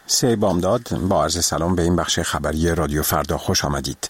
سه بامداد، با عرض سلام به این بخش خبری رادیو فردا خوش آمدید.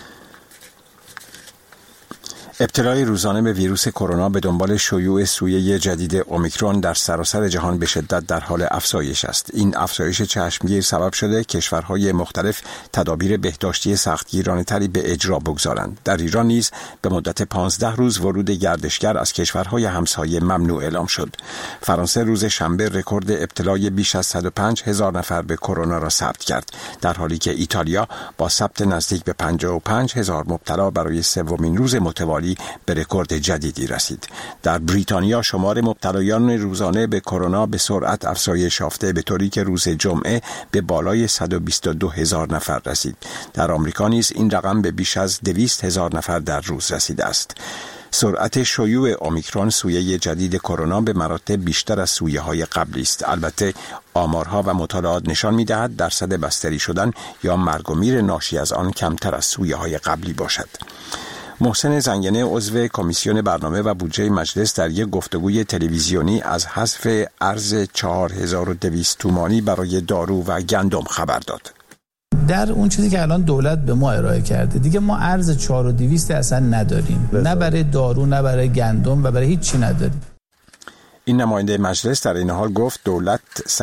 ابتلای روزانه به ویروس کرونا به دنبال شیوع سویه جدید اومیکرون در سراسر جهان به شدت در حال افزایش است. این افزایش چشمگیر سبب شده کشورهای مختلف تدابیر بهداشتی سختگیرانه‌تری به اجرا بگذارند. در ایران نیز به مدت 15 روز ورود گردشگر از کشورهای همسایه ممنوع اعلام شد. فرانسه روز شنبه رکورد ابتلای بیش از 105,000 نفر به کرونا را ثبت کرد، در حالی که ایتالیا با ثبت نزدیک به 55,000 مبتلا برای سومین روز متوالی به رکورد جدیدی رسید. در بریتانیا شمار مبتلایان روزانه به کرونا به سرعت افزایش یافته، به طوری که روز جمعه به بالای 122,000 نفر رسید. در آمریکا نیز این رقم به بیش از 200,000 نفر در روز رسیده است. سرعت شیوع اومیکرون سویه جدید کرونا به مراتب بیشتر از سویه‌های قبلی است. البته آمارها و مطالعات نشان می‌دهد درصد بستری شدن یا مرگ و میر ناشی از آن کمتر از سویه‌های قبلی باشد. محسن زنگنه عضو کمیسیون برنامه و بودجه مجلس در یک گفتگوی تلویزیونی از حذف ارز 4200 تومانی برای دارو و گندم خبر داد. در اون چیزی که الان دولت به ما ارائه کرده دیگه ما ارز 4200 اصلا نداریم، نه برای دارو نه برای گندم و برای هیچ چی نداریم. این نماینده مجلس در این حال گفت دولت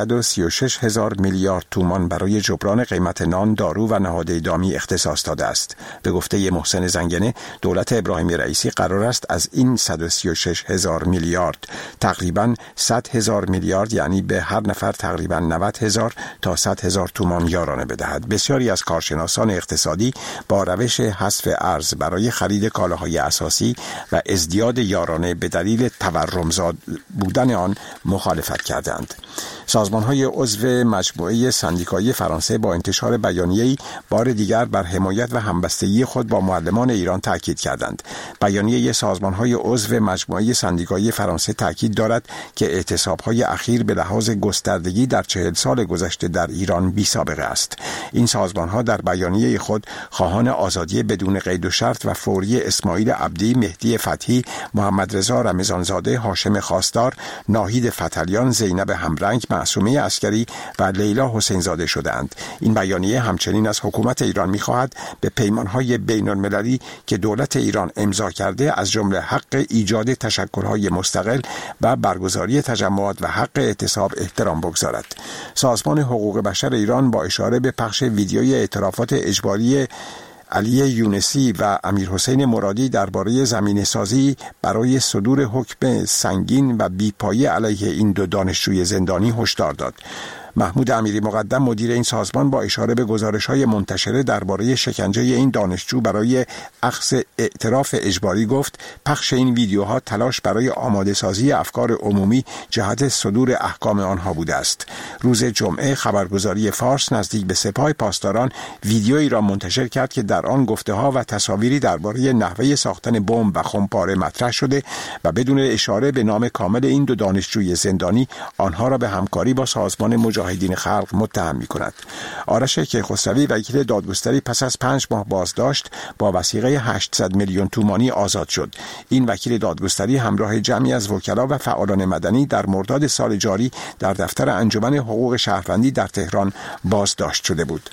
136,000 میلیارد تومان برای جبران قیمت نان، دارو و نهادهای دامی اختصاص داده است. به گفته محسن زنگنه، دولت ابراهیمی رئیسی قرار است از این 136,000 میلیارد تقریباً 100,000 میلیارد، یعنی به هر نفر تقریباً 90,000 تا 100,000 تومان یارانه بدهد. بسیاری از کارشناسان اقتصادی با روش حذف ارز برای خرید کالاهای اساسی و ازدیاد یارانه به دلیل تورمزا بودن آن مخالفت کردند. سازمان‌های عضو مجموعه سندیکایی فرانسه با انتشار بیانیه‌ای بار دیگر بر حمایت و همبستگی خود با معلمان ایران تاکید کردند. بیانیه سازمان‌های عضو مجموعه سندیکایی فرانسه تاکید دارد که اعتصاب‌های اخیر به لحاظ گستردگی در 40 سال گذشته در ایران بی‌سابقه است. این سازمان‌ها در بیانیه خود خواهان آزادی بدون قید و شرط و فوری اسماعیل عبدی، مهدی فتحی، محمد رضا رمضانزاده، هاشم خواستار، ناهید فتلیان، زینب همرنگ، معصومه عسکری و لیلا حسین زاده شدند. این بیانیه همچنین از حکومت ایران می‌خواهد به پیمان‌های بین‌المللی که دولت ایران امضا کرده، از جمله حق ایجاد تشکل‌های مستقل و برگزاری تجمعات و حق اعتصاب، احترام بگذارد. سازمان حقوق بشر ایران با اشاره به پخش ویدیوی اعترافات اجباری علی یونسی و امیرحسین مرادی درباره زمینه‌سازی برای صدور حکم سنگین و بی‌پایه علیه این دو دانشجوی زندانی هشدار داد. محمود امیری مقدم مدیر این سازمان با اشاره به گزارش‌های منتشره درباره شکنجه این دانشجو برای اخذ اعتراف اجباری گفت پخش این ویدیوها تلاش برای آماده سازی افکار عمومی جهت صدور احکام آنها بوده است. روز جمعه خبرگزاری فارس نزدیک به سپاه پاسداران ویدیویی را منتشر کرد که در آن گفته‌ها و تصاویری درباره نحوه ساختن بمب و خمپاره مطرح شده و بدون اشاره به نام کامل این دو دانشجوی زندانی آنها را به همکاری با سازمان مجاهدین خلق متهم می‌کند. آرش کیخسروی وکیل دادگستری پس از 5 ماه بازداشت با وثیقه 800 میلیون تومانی آزاد شد. این وکیل دادگستری همراه جمعی از وکلا و فعالان مدنی در مرداد سال جاری در دفتر انجمن حقوق شهروندی در تهران بازداشت شده بود.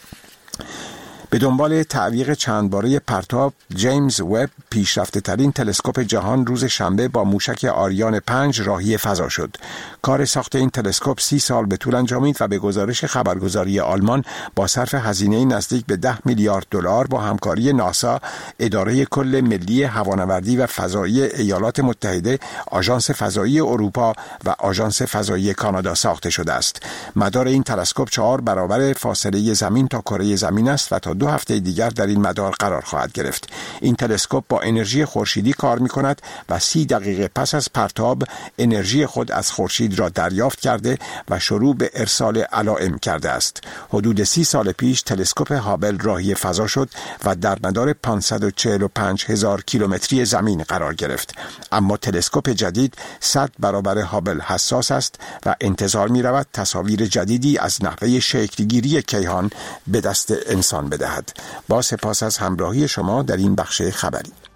به دنبال تعویق چند باره پرتاب، جیمز وب، پیشرفته ترین تلسکوپ جهان، روز شنبه با موشک آریان 5 راهی فضا شد. کار ساخت این تلسکوپ 30 سال به طول انجامید و به گزارش خبرگزاری آلمان با صرف هزینه نزدیک به 10 میلیارد دلار با همکاری ناسا، اداره کل ملی هوانوردی و فضایی ایالات متحده، آژانس فضایی اروپا و آژانس فضایی کانادا ساخته شده است. مدار این تلسکوپ 4 برابر فاصله زمین تا کره زمین است و تا 2 هفته دیگر در این مدار قرار خواهد گرفت. این تلسکوپ با انرژی خورشیدی کار می‌کند و 30 دقیقه پس از پرتاب انرژی خود از خورشید را دریافت کرده و شروع به ارسال علائم کرده است. حدود 30 سال پیش تلسکوپ هابل راهی فضا شد و در مدار 545,000 کیلومتری زمین قرار گرفت. اما تلسکوپ جدید 100 برابر هابل حساس است و انتظار می‌رود تصاویر جدیدی از نحوه شکلگیری کیهان به دست انسان بدهد. با سپاس از همراهی شما در این بخش خبری.